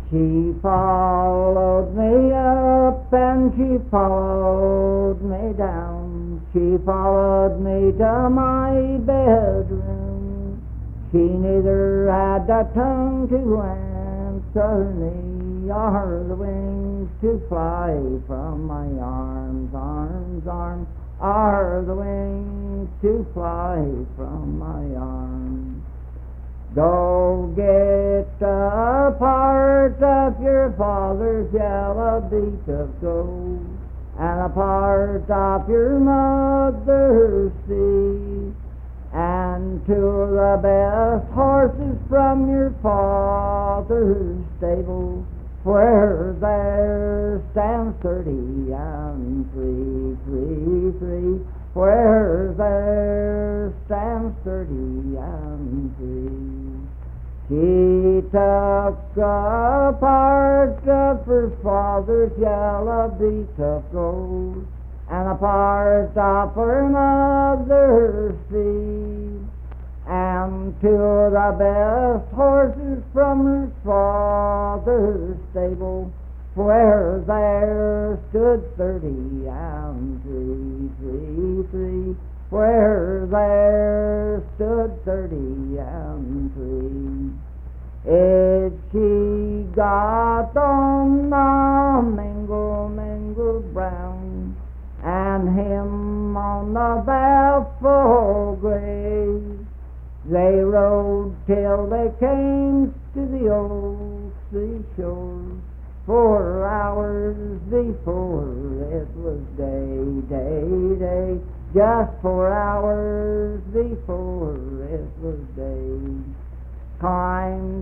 She followed me up and she followed me down. She followed me to my bedroom. She neither had the tongue to answer me or the wings to fly from my arms, or the wings to fly from my arms. Go get a part of your father's yellow beak of gold, and a part of your mother's seed, and two of the best horses from your father's stable, where there stands 30 and 3, where there stands 30 and 3. She took a part of her father's yellow beak of gold, and a part of her mother's seed, and two of the best horses from her father's stable, where there stood 30 and 3, where there stood 30 and 3. If she got on the mingle brown, and him on the baffle gray, they rode till they came to the old seashore, 4 hours before it was day, just 4 hours before it was day. Climb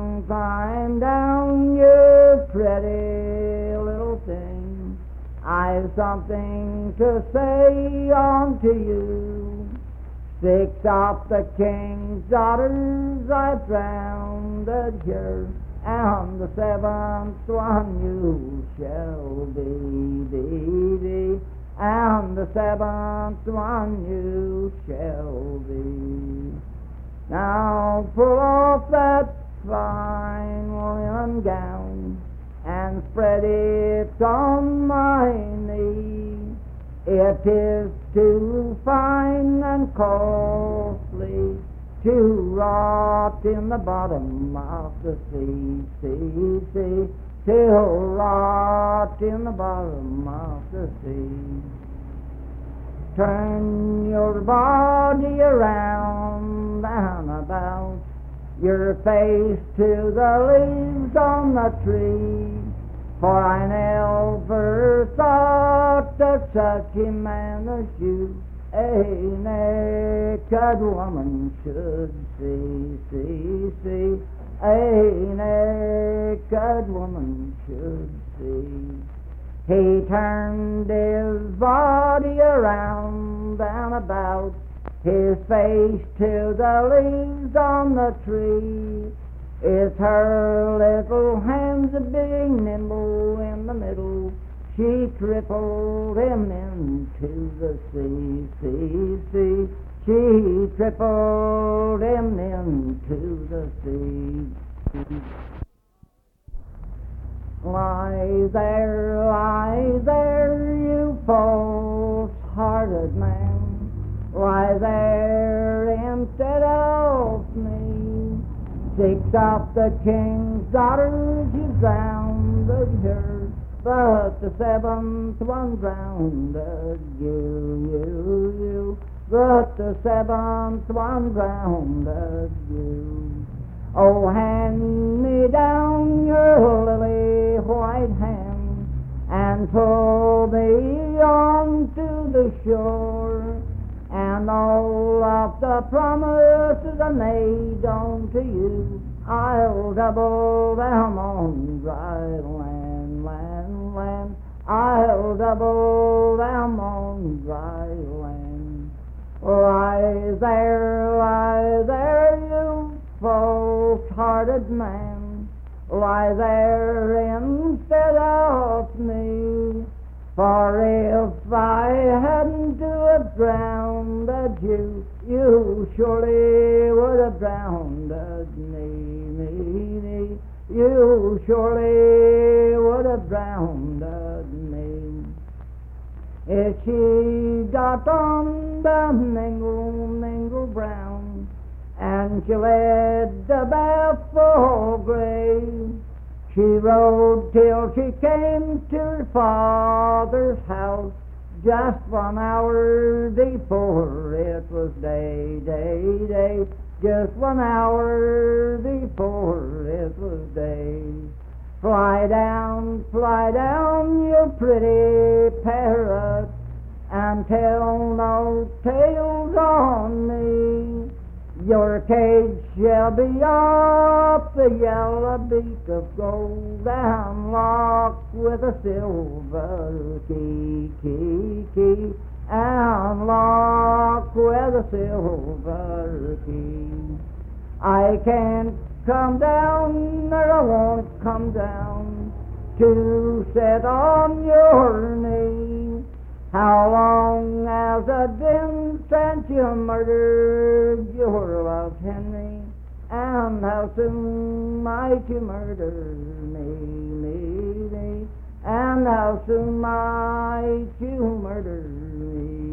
down, you pretty little thing, I've something to say unto you. 6 of the king's daughters I've drowned here, and the 7th one you shall be, and the 7th one you shall be. Now pull off that fine linen gown and spread it on my knee. It is too fine and costly to rot in the bottom of the sea, to rot in the bottom of the sea. Turn your body around and about, your face to the leaves on the tree, for I never thought that such a man as you a naked woman should see, a naked woman should see. He turned his body around and about, his face to the leaves on the tree. Is her little hands being nimble in the middle? She crippled him into the sea. She crippled him into the sea. Lie there, you false-hearted man. Lie there instead of me. 6 of the king's daughters you drowned her, but the 7th one drowned you. But the 7th one drowned you. Oh, hand me down your lily white hand and pull me on to the shore, and all of the promises I made unto you I'll double them on dry land. I'll double them on dry land. Lie there, you false-hearted man. Lie there instead of me. For if I hadn't to have drowned you, you surely would have drowned me. you surely would have drowned me. If she got on the mingle brown, and she led the barefoot grave, she rode till she came to her father's house, just 1 hour before it was day. Just 1 hour before it was day. Fly down, you pretty parrot, and tell no tales on me. Your cage shall be up the yellow beak of gold, and locked with a silver key, and locked with a silver key. I can't come down, or I won't come down, to sit on your knee. How long has it been since you murdered your love, Henry? And how soon might you murder me? And how soon might you murder me?